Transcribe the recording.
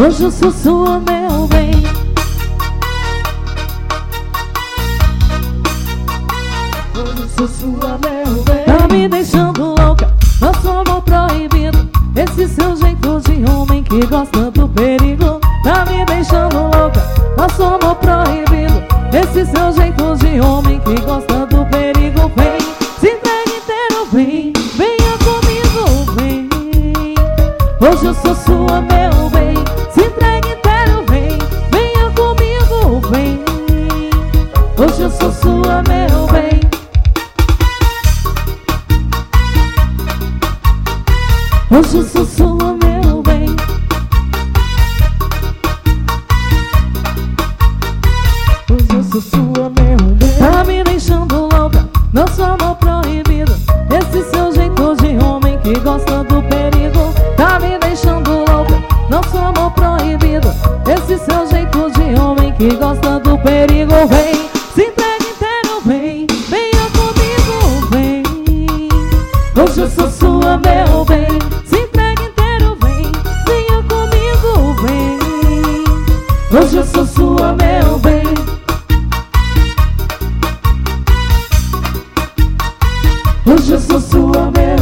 Hoje eu sou sua, meu bem. Hoje eu sou sua, meu bem. Tá me deixando louca, nosso amor proibido. Esse seu jeito de homem que gosta do perigo. Tá me deixando louca, nosso amor proibido. Esse seu jeito de homem que gosta do perigo. Vem, se entrega inteiro, vem, venha comigo, vem. Hoje eu sou sua, meu bem. Se entrega inteiro, vem, venha comigo, vem. Hoje eu sou sua, meu bem. Hoje eu sou sua, meu bem. Hoje eu sou sua, meu bem. Tá me deixando louca, nosso amor proibido. Esse seu jeito de homem que gosta do perigo. Tá me deixando louca, nosso amor proibido. Esse seu jeito de homem que gosta do perigo. Vem, se entrega inteiro, vem, venha comigo, vem. Hoje eu sou sua, meu bem. Se entrega inteiro, vem, venha comigo, vem. Hoje eu sou sua, meu bem. Hoje eu sou sua, meu